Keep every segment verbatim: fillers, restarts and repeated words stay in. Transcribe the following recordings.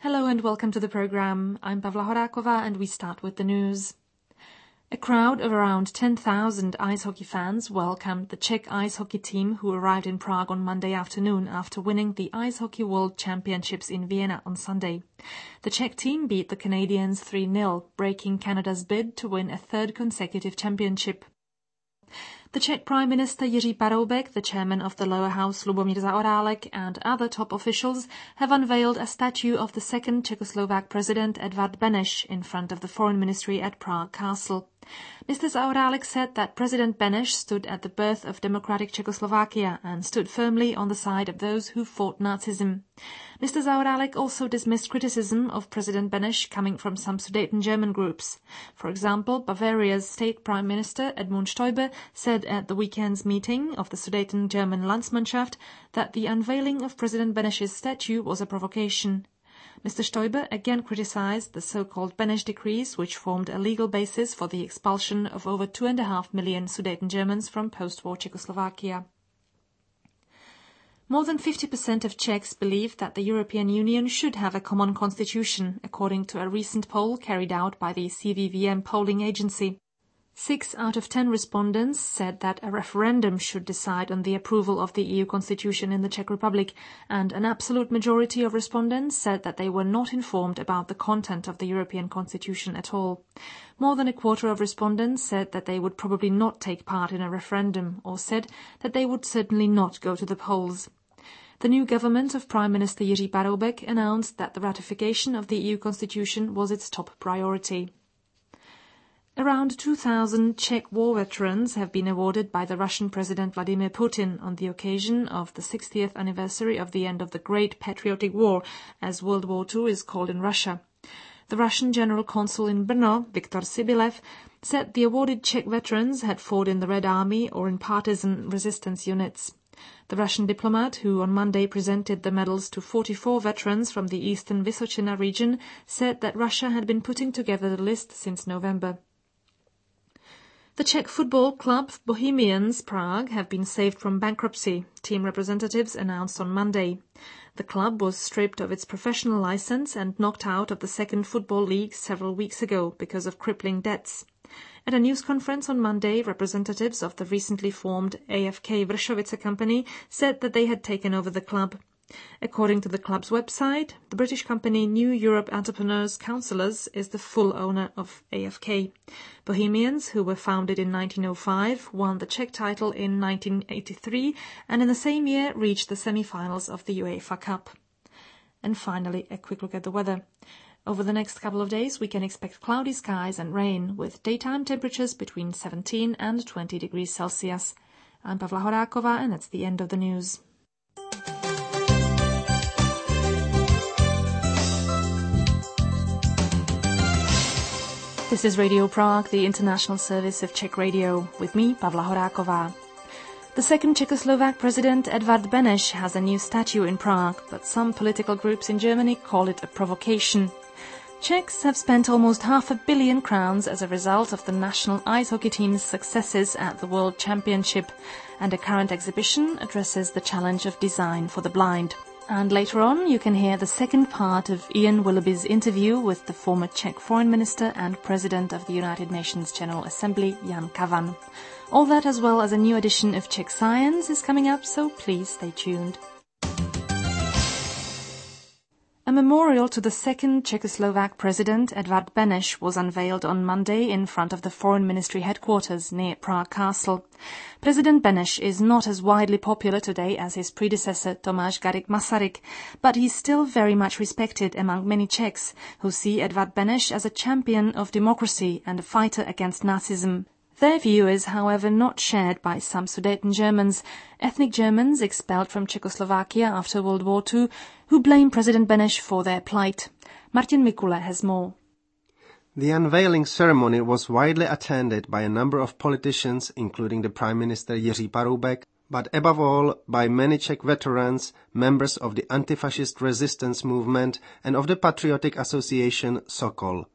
Hello and welcome to the program. I'm Pavla Horáková and we start with the news. A crowd of around ten thousand ice hockey fans welcomed the Czech ice hockey team who arrived in Prague on Monday afternoon after winning the Ice Hockey World Championships in Vienna on Sunday. The Czech team beat the Canadians three nil, breaking Canada's bid to win a third consecutive championship. The Czech Prime Minister Jiří Paroubek, the chairman of the lower house Lubomír Zaorálek and other top officials have unveiled a statue of the second Czechoslovak president Edvard Beneš in front of the foreign ministry at Prague Castle. Mister Zaorálek said that President Beneš stood at the birth of democratic Czechoslovakia and stood firmly on the side of those who fought Nazism. Mister Zaorálek also dismissed criticism of President Beneš coming from some Sudeten German groups. For example, Bavaria's state prime minister Edmund Stoiber said at the weekend's meeting of the Sudeten German Landsmannschaft that the unveiling of President Beneš's statue was a provocation. Mister Stoiber again criticized the so-called Beneš decrees, which formed a legal basis for the expulsion of over two and a half million Sudeten Germans from post-war Czechoslovakia. More than fifty percent of Czechs believe that the European Union should have a common constitution, according to a recent poll carried out by the C V V M polling agency. Six out of ten respondents said that a referendum should decide on the approval of the E U constitution in the Czech Republic, and an absolute majority of respondents said that they were not informed about the content of the European constitution at all. More than a quarter of respondents said that they would probably not take part in a referendum, or said that they would certainly not go to the polls. The new government of Prime Minister Jiří Paroubek announced that the ratification of the E U constitution was its top priority. Around two thousand Czech war veterans have been awarded by the Russian President Vladimir Putin on the occasion of the sixtieth anniversary of the end of the Great Patriotic War, as World War Two is called in Russia. The Russian General Consul in Brno, Viktor Sibilev, said the awarded Czech veterans had fought in the Red Army or in partisan resistance units. The Russian diplomat, who on Monday presented the medals to forty-four veterans from the eastern Vysočina region, said that Russia had been putting together the list since November. The Czech football club Bohemians Prague have been saved from bankruptcy, team representatives announced on Monday. The club was stripped of its professional license and knocked out of the second football league several weeks ago because of crippling debts. At a news conference on Monday, representatives of the recently formed A F K Vršovice company said that they had taken over the club. According to the club's website, the British company New Europe Entrepreneurs Counsellors is the full owner of A F K. Bohemians, who were founded in nineteen oh five, won the Czech title in nineteen eighty-three and in the same year reached the semi-finals of the UEFA Cup. And finally, a quick look at the weather. Over the next couple of days, we can expect cloudy skies and rain, with daytime temperatures between seventeen and twenty degrees Celsius. I'm Pavla Horáková, and that's the end of the news. This is Radio Prague, the international service of Czech radio, with me, Pavla Horáková. The second Czechoslovak president, Edvard Beneš, has a new statue in Prague, but some political groups in Germany call it a provocation. Czechs have spent almost half a billion crowns as a result of the national ice hockey team's successes at the World Championship, and a current exhibition addresses the challenge of design for the blind. And later on, you can hear the second part of Ian Willoughby's interview with the former Czech Foreign Minister and President of the United Nations General Assembly, Jan Kavan. All that, as well as a new edition of Czech Science, is coming up, so please stay tuned. A memorial to the second Czechoslovak president, Edvard Beneš, was unveiled on Monday in front of the Foreign Ministry headquarters near Prague Castle. President Beneš is not as widely popular today as his predecessor, Tomáš Garrigue Masaryk, but he's still very much respected among many Czechs, who see Edvard Beneš as a champion of democracy and a fighter against Nazism. Their view is, however, not shared by some Sudeten Germans, ethnic Germans expelled from Czechoslovakia after World War Two, who blame President Beneš for their plight. Martin Mikula has more. The unveiling ceremony was widely attended by a number of politicians, including the Prime Minister Jiří Paroubek, but above all by many Czech veterans, members of the anti-fascist resistance movement and of the patriotic association Sokol.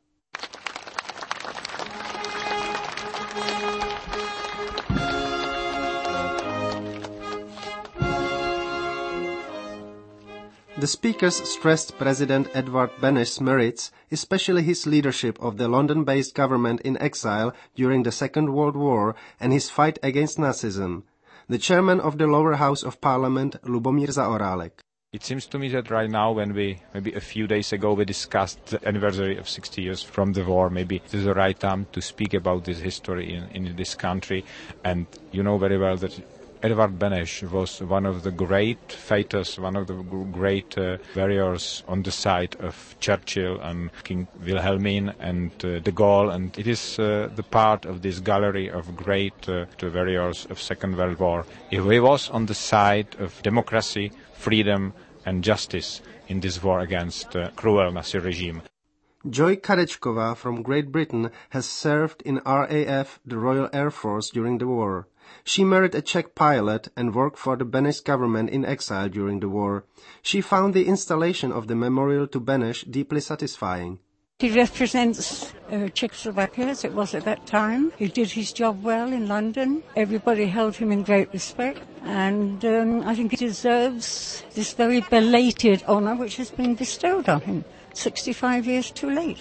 The speakers stressed President Edvard Beneš's merits, especially his leadership of the London-based government in exile during the Second World War and his fight against Nazism. The chairman of the lower house of parliament, Lubomír Zaorálek. It seems to me that right now, when we, maybe a few days ago, we discussed the anniversary of sixty years from the war, maybe it is the right time to speak about this history in, in this country. And you know very well that Edvard Beneš was one of the great fighters, one of the great uh, warriors on the side of Churchill and King Wilhelmine and uh, de Gaulle, and it is uh, the part of this gallery of great uh, warriors of Second World War. He was on the side of democracy, freedom and justice in this war against uh, cruel Nazi regime. Joy Kadečková from Great Britain has served in R A F, the Royal Air Force, during the war. She married a Czech pilot and worked for the Beneš government in exile during the war. She found the installation of the memorial to Beneš deeply satisfying. He represents uh, Czechoslovakia as it was at that time. He did his job well in London. Everybody held him in great respect. And um, I think he deserves this very belated honour which has been bestowed on him, sixty-five years too late.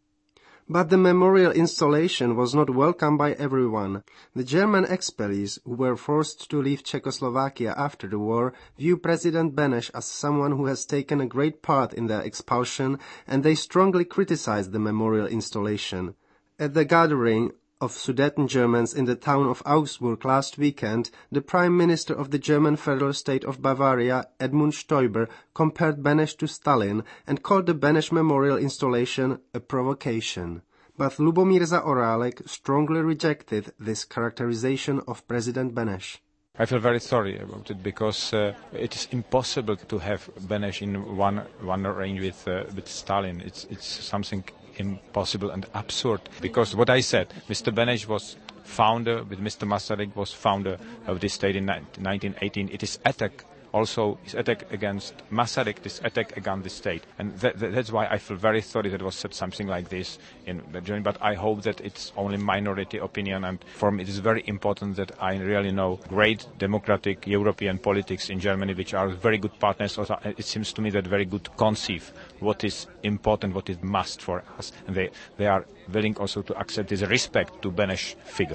But the memorial installation was not welcomed by everyone. The German expellees, who were forced to leave Czechoslovakia after the war, view President Beneš as someone who has taken a great part in their expulsion, and they strongly criticized the memorial installation. At the gathering of Sudeten Germans in the town of Augsburg last weekend, the Prime Minister of the German federal state of Bavaria, Edmund Stoiber, compared Beneš to Stalin and called the Beneš memorial installation a provocation. But Lubomír Zaorálek strongly rejected this characterization of President Beneš. I feel very sorry about it because uh, it is impossible to have Beneš in one one range with uh, with Stalin. It's it's something impossible and absurd, because what I said, Mister Beneš was founder, with Mister Masaryk was founder of this state in nineteen eighteen. It is attack, also his attack against Masaryk, this attack against the state. And that, that, that's why I feel very sorry that it was said something like this in the German, but I hope that it's only minority opinion, and for me it is very important that I really know great democratic European politics in Germany, which are very good partners. Also, it seems to me that very good conceive what is important, what is must for us, and they, they are willing also to accept this respect to Beneš figure.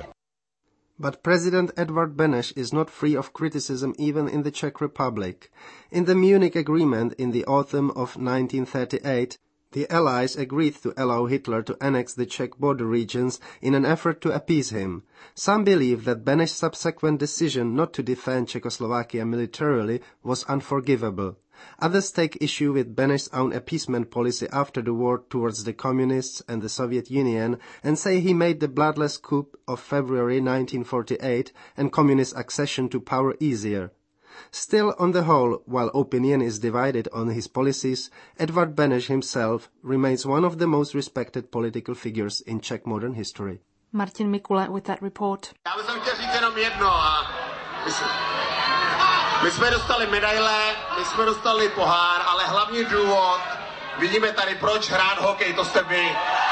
But President Edvard Beneš is not free of criticism even in the Czech Republic. In the Munich Agreement in the autumn of nineteen thirty-eight, the Allies agreed to allow Hitler to annex the Czech border regions in an effort to appease him. Some believe that Beneš's subsequent decision not to defend Czechoslovakia militarily was unforgivable. Others take issue with Beneš's own appeasement policy after the war towards the Communists and the Soviet Union and say he made the bloodless coup of February nineteen forty-eight and Communist accession to power easier. Still, on the whole, while opinion is divided on his policies, Edvard Beneš himself remains one of the most respected political figures in Czech modern history. Martin Mikula with that report. Já bych chtěl říct jenom jedno. A my jsme dostali medaile, my jsme dostali pohár, ale hlavní důvod, vidíme tady proč hrát hokej, to jste vy.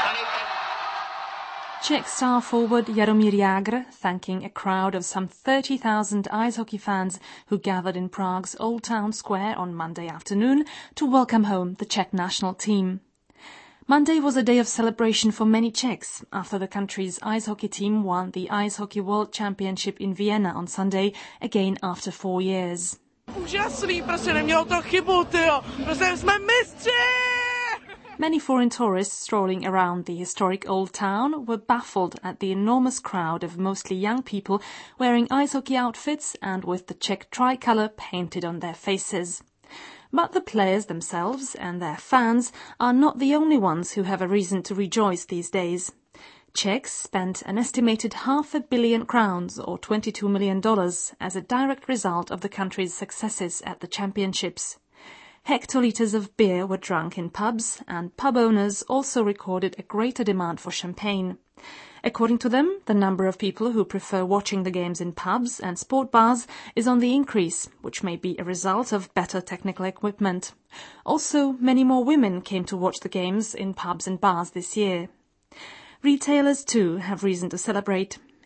Czech star forward Jaromír Jágr thanking a crowd of some thirty thousand ice hockey fans who gathered in Prague's Old Town Square on Monday afternoon to welcome home the Czech national team. Monday was a day of celebration for many Czechs after the country's ice hockey team won the Ice Hockey World Championship in Vienna on Sunday, again after four years. Úžasný, prostě nemělo to chybu, tyjo, prostě jsme mistři! Many foreign tourists strolling around the historic old town were baffled at the enormous crowd of mostly young people wearing ice hockey outfits and with the Czech tricolour painted on their faces. But the players themselves and their fans are not the only ones who have a reason to rejoice these days. Czechs spent an estimated half a billion crowns or twenty-two million dollars as a direct result of the country's successes at the championships. Hectolitres of beer were drunk in pubs, and pub owners also recorded a greater demand for champagne. According to them, the number of people who prefer watching the games in pubs and sport bars is on the increase, which may be a result of better technical equipment. Also, many more women came to watch the games in pubs and bars this year. Retailers, too, have reason to celebrate.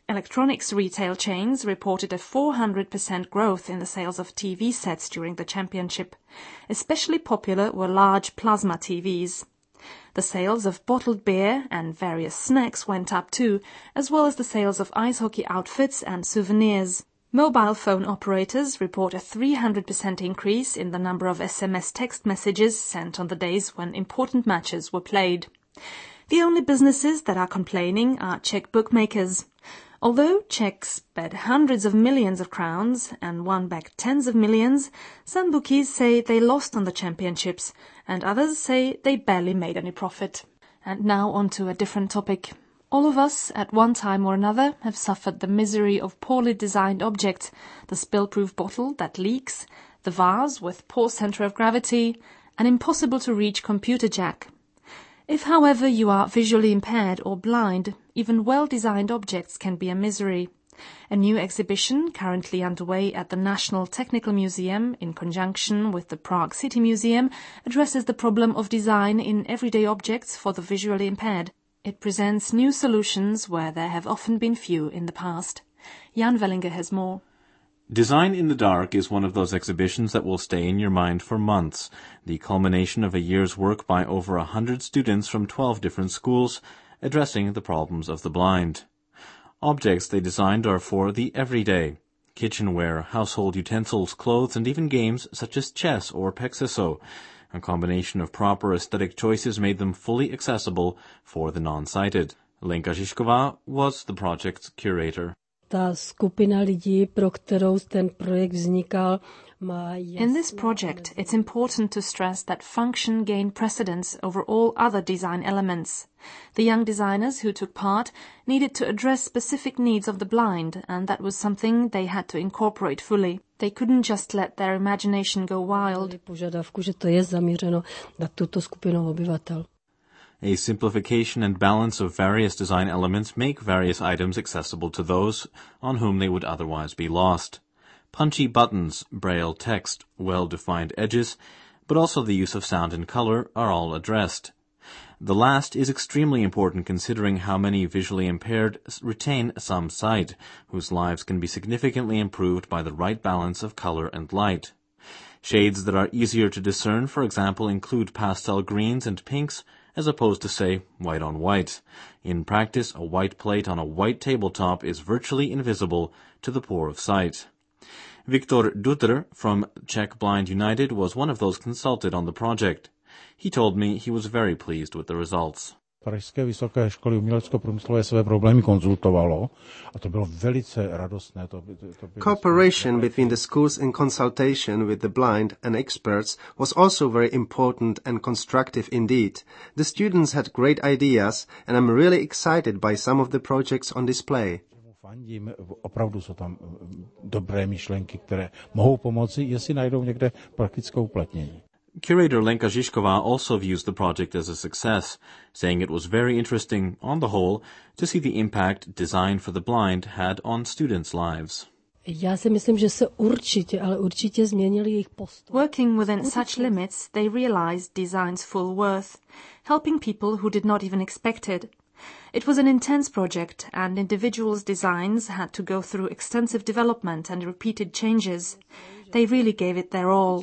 Electronics retail chains reported a four hundred percent growth in the sales of T V sets during the championship. Especially popular were large plasma T Vs. The sales of bottled beer and various snacks went up too, as well as the sales of ice hockey outfits and souvenirs. Mobile phone operators report a three hundred percent increase in the number of S M S text messages sent on the days when important matches were played. The only businesses that are complaining are Czech bookmakers. Although Czechs bet hundreds of millions of crowns and won back tens of millions, some bookies say they lost on the championships and others say they barely made any profit. And now on to a different topic. All of us, at one time or another, have suffered the misery of poorly designed objects, the spill-proof bottle that leaks, the vase with poor center of gravity, an impossible-to-reach computer jack. If, however, you are visually impaired or blind, even well-designed objects can be a misery. A new exhibition, currently underway at the National Technical Museum in conjunction with the Prague City Museum, addresses the problem of design in everyday objects for the visually impaired. It presents new solutions where there have often been few in the past. Jan Wellinger has more. Design in the Dark is one of those exhibitions that will stay in your mind for months, the culmination of a year's work by over a hundred students from twelve different schools, addressing the problems of the blind. Objects they designed are for the everyday: kitchenware, household utensils, clothes, and even games such as chess or Pexeso. A combination of proper aesthetic choices made them fully accessible for the non-sighted. Lenka Žižková was the project's curator. Ta skupina lidí, pro kterou ten projekt vznikal, má jasný... In this project, it's important to stress that function gained precedence over all other design elements. The young designers who took part needed to address specific needs of the blind, and that was something they had to incorporate fully. They couldn't just let their imagination go wild. Požadavku, že to je zaměřeno na tuto skupinu obyvatel. A simplification and balance of various design elements make various items accessible to those on whom they would otherwise be lost. Punchy buttons, braille text, well-defined edges, but also the use of sound and color are all addressed. The last is extremely important considering how many visually impaired retain some sight, whose lives can be significantly improved by the right balance of color and light. Shades that are easier to discern, for example, include pastel greens and pinks, as opposed to, say, white on white. In practice, a white plate on a white tabletop is virtually invisible to the poor of sight. Viktor Dutr from Czech Blind United was one of those consulted on the project. He told me he was very pleased with the results. Pražské vysoké školy umělecko-průmyslové své problémy konzultovalo a to bylo velice radostné. To by, to by Cooperation between the schools in consultation with the blind and experts was also very important and constructive indeed. The students had great ideas and I'm really excited by some of the projects on display. Fandím, opravdu jsou tam dobré myšlenky, které mohou pomoci, jestli najdou někde praktickou uplatnění. Curator Lenka Žižková also views the project as a success, saying it was very interesting, on the whole, to see the impact Design for the Blind had on students' lives. Já si myslím, že se určitě, ale určitě změnili jejich postoj. Working within such limits, they realized design's full worth, helping people who did not even expect it. It was an intense project, and individuals' designs had to go through extensive development and repeated changes. They really gave it their all.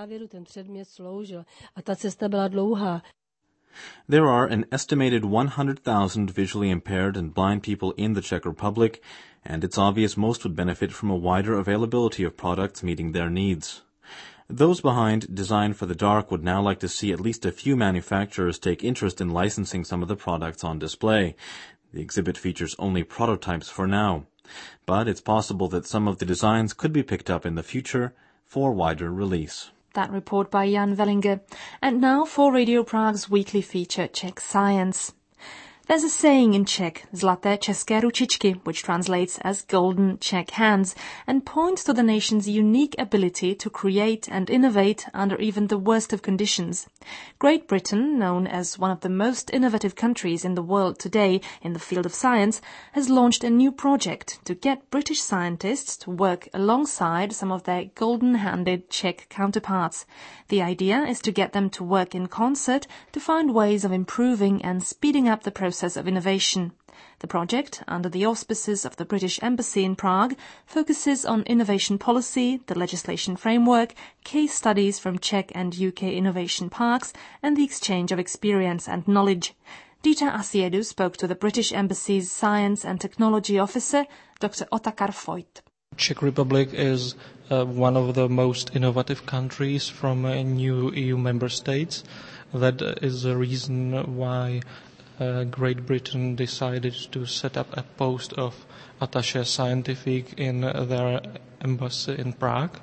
There are an estimated one hundred thousand visually impaired and blind people in the Czech Republic, and it's obvious most would benefit from a wider availability of products meeting their needs. Those behind Design for the Dark would now like to see at least a few manufacturers take interest in licensing some of the products on display. The exhibit features only prototypes for now, but it's possible that some of the designs could be picked up in the future for wider release. That report by Jan Wellinger. And now for Radio Prague's weekly feature, Czech Science. There's a saying in Czech, Zlaté české ručičky, which translates as golden Czech hands, and points to the nation's unique ability to create and innovate under even the worst of conditions. Great Britain, known as one of the most innovative countries in the world today in the field of science, has launched a new project to get British scientists to work alongside some of their golden-handed Czech counterparts. The idea is to get them to work in concert to find ways of improving and speeding up the process process of innovation. The project, under the auspices of the British Embassy in Prague, focuses on innovation policy, the legislation framework, case studies from Czech and U K innovation parks, and the exchange of experience and knowledge. Dita Asiedu spoke to the British Embassy's Science and Technology Officer, Doctor Otakar Foyt. Czech Republic is uh, one of the most innovative countries from uh, new E U member states. That is the reason why uh, Great Britain decided to set up a post of attaché scientifique in uh, their embassy in Prague.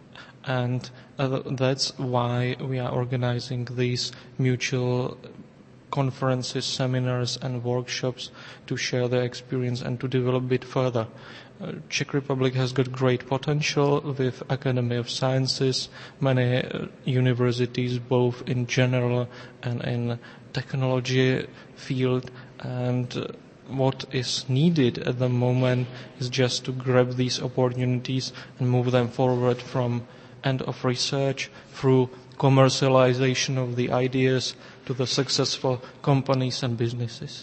And uh, that's why we are organizing these mutual conferences, seminars and workshops to share their experience and to develop it further. Uh, Czech Republic has got great potential with Academy of Sciences, many uh, universities both in general and in technology field, and uh, what is needed at the moment is just to grab these opportunities and move them forward from end of research through commercialization of the ideas to the successful companies and businesses.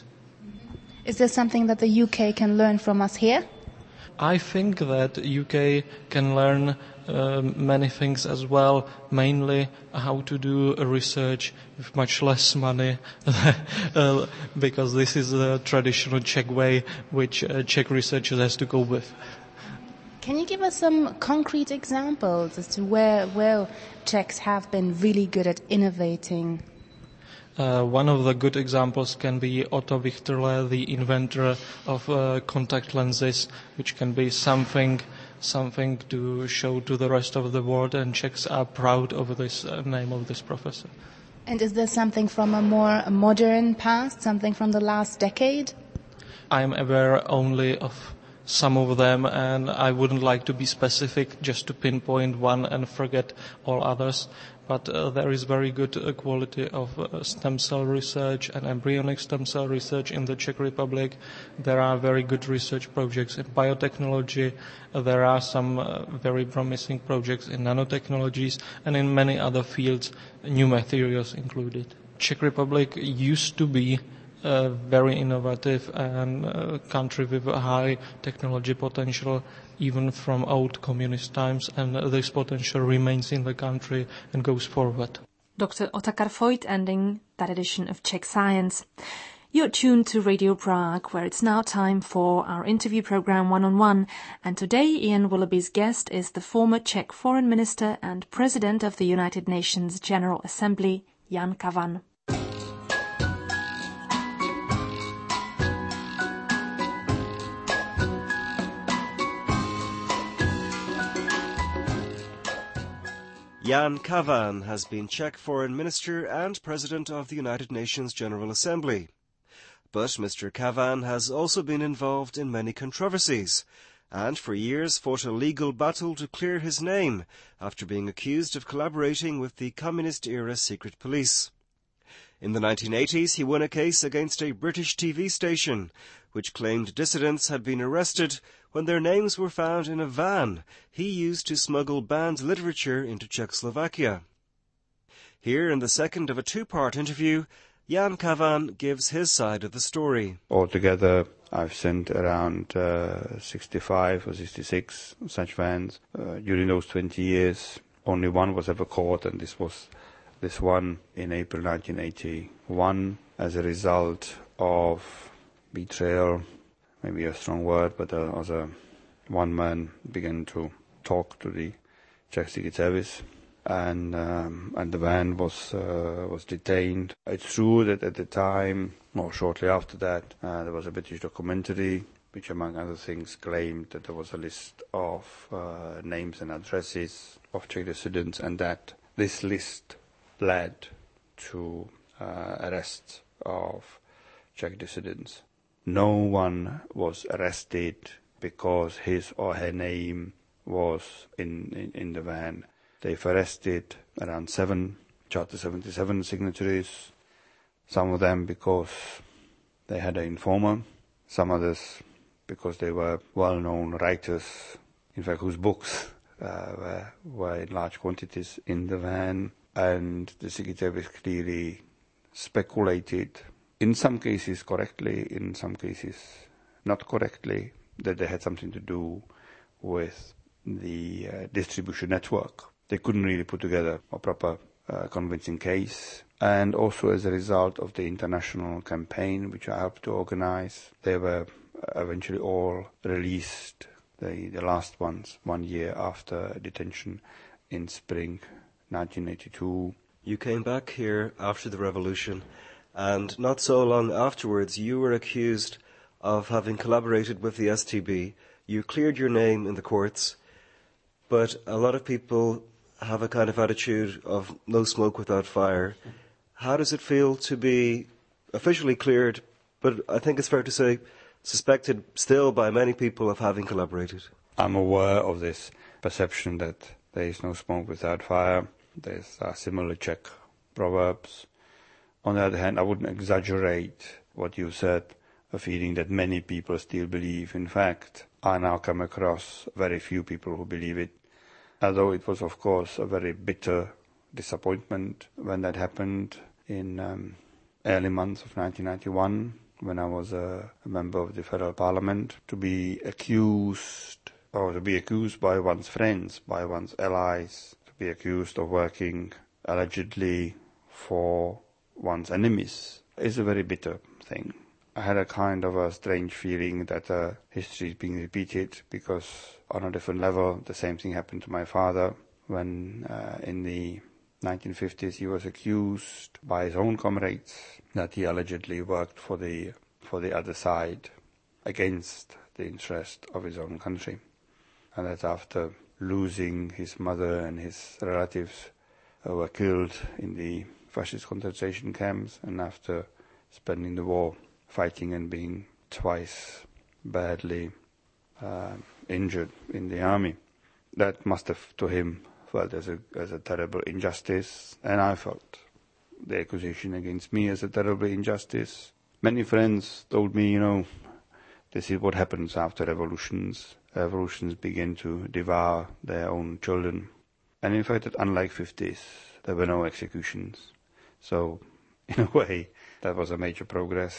Is there something that the U K can learn from us here? I think that U K can learn uh, many things as well, mainly how to do research with much less money, uh, because this is the traditional Czech way which uh, Czech researchers has to go with. Can you give us some concrete examples as to where, where Czechs have been really good at innovating? Uh, one of the good examples can be Otto Wichterle, the inventor of uh, contact lenses, which can be something something to show to the rest of the world, and Czechs are proud of this uh, name of this professor. And is there something from a more modern past, something from the last decade? I am aware only of some of them, and I wouldn't like to be specific just to pinpoint one and forget all others. But uh, there is very good uh, quality of uh, stem cell research and embryonic stem cell research in the Czech Republic. There are very good research projects in biotechnology. Uh, there are some uh, very promising projects in nanotechnologies and in many other fields, new materials included. Czech Republic used to be a very innovative and uh, country with a high technology potential, even from old communist times, and this potential remains in the country and goes forward. Doctor Otakar Foyt ending that edition of Czech Science. You're tuned to Radio Prague, where it's now time for our interview program One on One, and today Ian Willoughby's guest is the former Czech Foreign Minister and President of the United Nations General Assembly, Jan Kavan. Jan Kavan has been Czech Foreign Minister and President of the United Nations General Assembly. But Mister Kavan has also been involved in many controversies, and for years fought a legal battle to clear his name after being accused of collaborating with the communist-era secret police. In the nineteen eighties, he won a case against a British T V station, which claimed dissidents had been arrested when their names were found in a van he used to smuggle banned literature into Czechoslovakia. Here, in the second of a two-part interview, Jan Kavan gives his side of the story. Altogether, I've sent around uh, sixty-five or sixty-six such vans. Uh, during those twenty years, only one was ever caught, and this was this one in April nineteen eighty-one as a result of betrayal, maybe a strong word, but uh, as a one man began to talk to the Czech Secret Service, and um, and the van was uh, was detained. It's true that at the time, or shortly after that, uh, there was a British documentary which, among other things, claimed that there was a list of uh, names and addresses of Czech dissidents, and that this list led to uh, arrests of Czech dissidents. No one was arrested because his or her name was in, in, in the van. They've arrested around seven Charter seventy-seven signatories, some of them because they had an informer, some others because they were well-known writers, in fact whose books uh, were, were in large quantities in the van, and the Secret Service clearly speculated in some cases correctly, in some cases not correctly, that they had something to do with the uh, distribution network. They couldn't really put together a proper uh, convincing case. And also as a result of the international campaign, which I helped to organize, they were eventually all released, the, the last ones, one year after detention in spring nineteen eighty-two. You came back here after the revolution, and not so long afterwards you were accused of having collaborated with the S T B. You cleared your name in the courts, but a lot of people have a kind of attitude of no smoke without fire. How does it feel to be officially cleared, but I think it's fair to say suspected still by many people of having collaborated? I'm aware of this perception that there is no smoke without fire. There's uh, similar Czech proverbs. On the other hand, I wouldn't exaggerate what you said, a feeling that many people still believe. In fact, I now come across very few people who believe it, although it was, of course, a very bitter disappointment when that happened in um, early months of nineteen ninety-one, when I was a, a member of the Federal Parliament, to be accused, or to be accused by one's friends, by one's allies, to be accused of working allegedly for one's enemies, is a very bitter thing. I had a kind of a strange feeling that uh, history is being repeated, because on a different level the same thing happened to my father when uh, in the nineteen fifties he was accused by his own comrades that he allegedly worked for the for the other side against the interest of his own country, and that after losing his mother and his relatives uh, were killed in the fascist concentration camps, and after spending the war fighting and being twice badly uh, injured in the army, that must have to him felt as a as a terrible injustice, and I felt the accusation against me as a terrible injustice. Many friends told me, you know, this is what happens after revolutions. Revolutions begin to devour their own children. And in fact, unlike fifties, there were no executions. So, in a way, that was a major progress.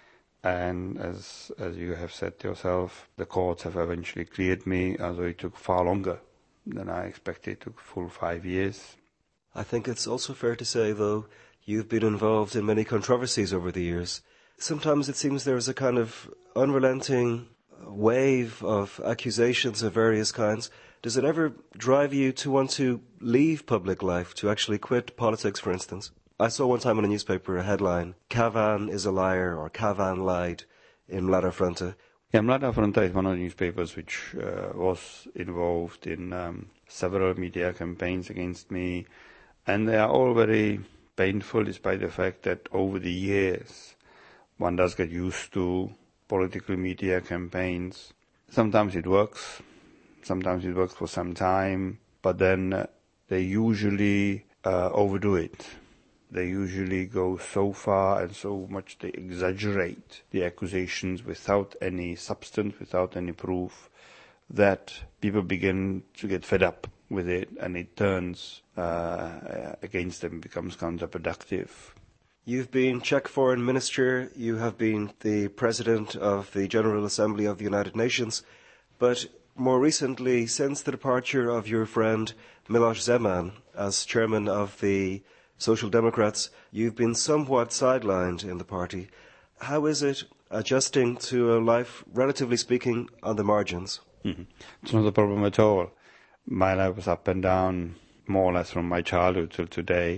And as as you have said yourself, the courts have eventually cleared me, although it took far longer than I expected. It took full five years. I think it's also fair to say, though, you've been involved in many controversies over the years. Sometimes it seems there is a kind of unrelenting wave of accusations of various kinds. Does it ever drive you to want to leave public life, to actually quit politics, for instance? I saw one time in a newspaper a headline, Kavan is a liar, or Kavan lied, in Mladá Fronta. Yeah, Mladá Fronta is one of the newspapers which uh, was involved in um, several media campaigns against me, and they are all very painful, despite the fact that over the years one does get used to political media campaigns. Sometimes it works, sometimes it works for some time, but then uh, they usually uh, overdo it. They usually go so far and so much they exaggerate the accusations without any substance, without any proof, that people begin to get fed up with it, and it turns uh, against them, becomes counterproductive. You've been Czech Foreign Minister, you have been the President of the General Assembly of the United Nations, but more recently, since the departure of your friend Miloš Zeman as Chairman of the Social Democrats, you've been somewhat sidelined in the party. How is it adjusting to a life, relatively speaking, on the margins? Mm-hmm. It's not a problem at all. My life was up and down, more or less from my childhood till today,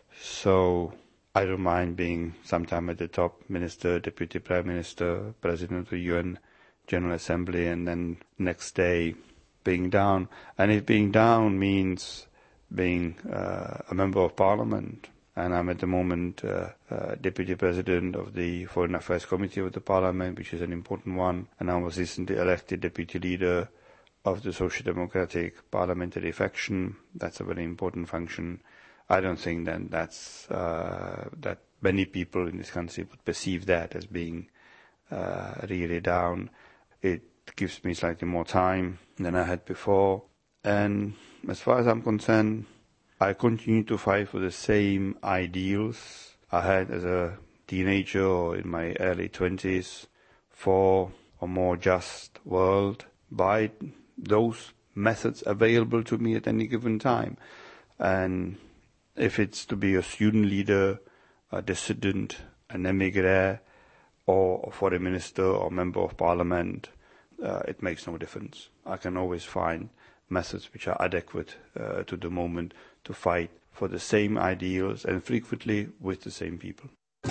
so I don't mind being sometime at the top, Minister, Deputy Prime Minister, President of the U N General Assembly, and then next day being down. And if being down means being uh, a member of Parliament, and I'm at the moment uh, uh, Deputy President of the Foreign Affairs Committee of the Parliament, which is an important one, and I was recently elected Deputy Leader of the Social Democratic Parliamentary Faction. That's a very important function. I don't think that that's uh, that many people in this country would perceive that as being uh, really down. It gives me slightly more time than I had before, and as far as I'm concerned, I continue to fight for the same ideals I had as a teenager or in my early twenties for a more just world by those methods available to me at any given time. And if it's to be a student leader, a dissident, an émigré, or a foreign minister or member of parliament, uh, it makes no difference. I can always find methods which are adequate uh, to the moment to fight for the same ideals and frequently with the same people.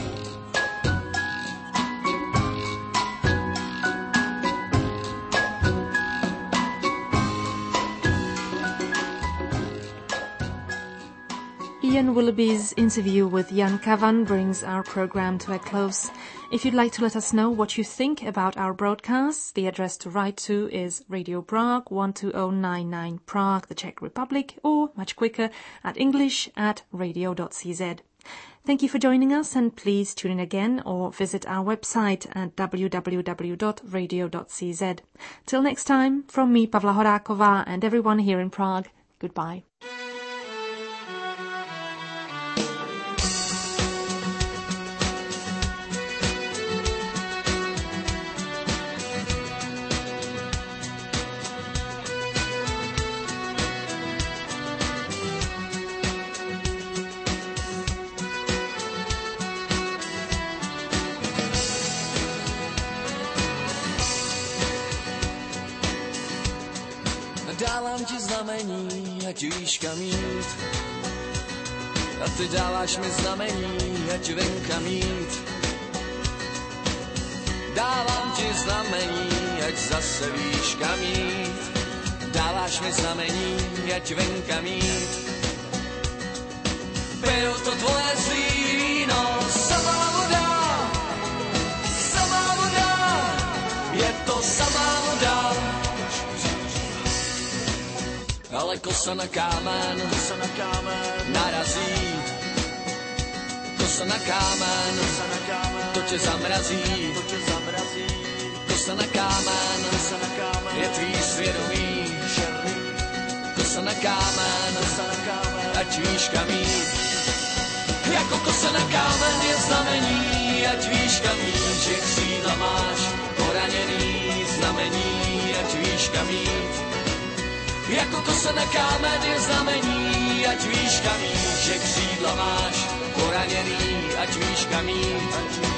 Ian Willoughby's interview with Jan Kavan brings our program to a close. If you'd like to let us know what you think about our broadcasts, the address to write to is Radio Prague, one two zero nine nine Prague, the Czech Republic, or much quicker at english at radio dot c z. Thank you for joining us, and please tune in again or visit our website at w w w dot radio dot c z. Till next time, from me, Pavla Horáková, and everyone here in Prague, goodbye. Dávám ti znamení, ať víš kam jít. A ty dáváš mi znamení, ať vím kam jít. Dávám ti znamení, ať zase víš kam jít. Dáváš mi znamení, ať vím kam jít. Piju to tvoje zlý víno, samá voda, samá voda, je to samá voda. Ale kosa na kámen, kosa na kámen narazí. Kosa na kámen, kosa na kámen to tě zamrazí, to tě zamrazí. Kosa na kámen, kosa na kámen je tvý svědomí. Kosa na kámen, kosa na kámen ať víš kam jít. Jako kosa na kámen je znamení, ať víš kam jít. Že křídla máš poraněný, znamení, ať víš kam jít. Jako kosa na kámen je znamení, ať víš kam jít, že křídla máš poraněný, ať víš kam jít.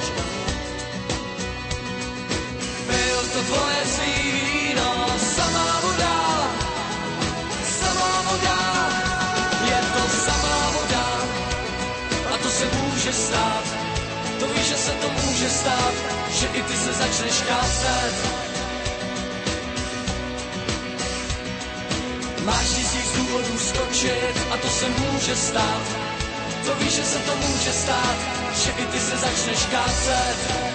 Pil to tvoje zlý víno, samá voda, samá voda, je to samá voda. A to se může stát, to víš, že se to může stát, že i ty se začneš kácet. Máš tisíc důvodů skočit a to se může stát. To víš, že se to může stát, že i ty se začneš kácet.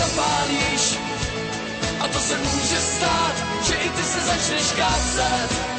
Zapálíš a to se může stát, že i ty se začneš kácet.